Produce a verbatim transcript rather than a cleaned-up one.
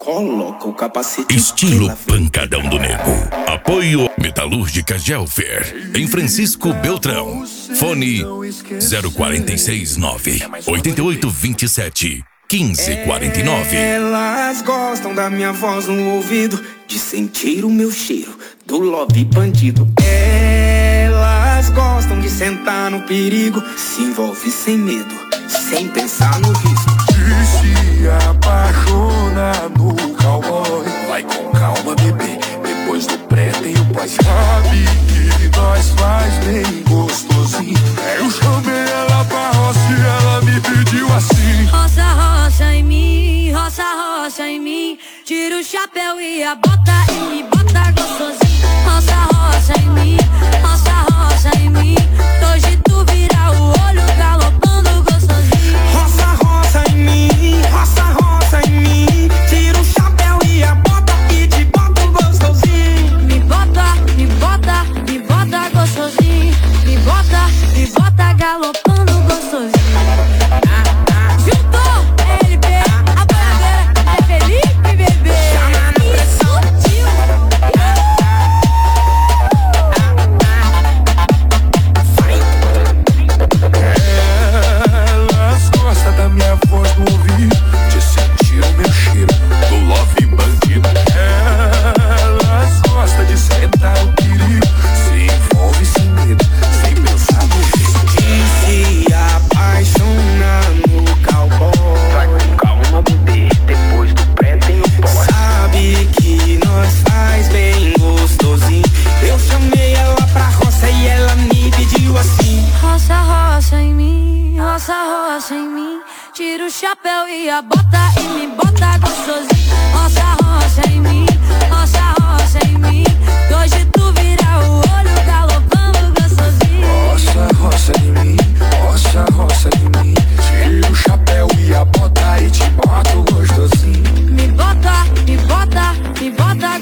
Coloca o capacete. Estilo pancadão do nego. Apoio Metalúrgica Gelfer, em Francisco Beltrão. Fone zero quatro seis nove, oito oito dois sete, um cinco quatro nove. Elas gostam da minha voz no ouvido, de sentir o meu cheiro do love bandido. Elas gostam de sentar no perigo, se envolve sem medo, sem pensar no risco. De se apaixonar no cowboy. Vai com calma, bebê, depois do pré tem o pós. Sabe que nós faz bem gostosinho. Eu chamei ela pra roça e ela me pediu assim: roça, roça em mim, roça, roça em mim. Tira o chapéu e a bota e me bota gostosinho. Roça, roça em mim, roça, roça em mim. Hoje tu vira o olho galopando gostosinho. Roça, roça em mim, roça, roça em mim. Tira o chapéu e a bota e te bota gostosinho. Me bota, me bota, me bota gostosinho. Me bota, me bota galopando gostosinho. Juntou L P, a boiadeira é Felipe, bebê. Chama na pressão. elas gostam da minha voz no ouvido, de sentir o meu cheiro do love bandido. Elas gostam de sentar no perigo, se envolve sem medo, sem pensar no risco. De se apaixonar no cowboy. Vai com calma, bebê, depois do pré tem o pós. Sabe que nós faz bem gostosinho. Eu chamei ela pra roça e ela me pediu assim: Roça, roça em mim, roça, roça em mim. Tira o chapéu e a bota e me bota gostosinho. Roça, roça em mim, roça, roça em mim. Hoje tu vira o olho galopando gostosinho. Roça, roça em mim, roça, roça em mim. Tira o chapéu e a bota e te boto gostosinho. Me bota, me bota, me bota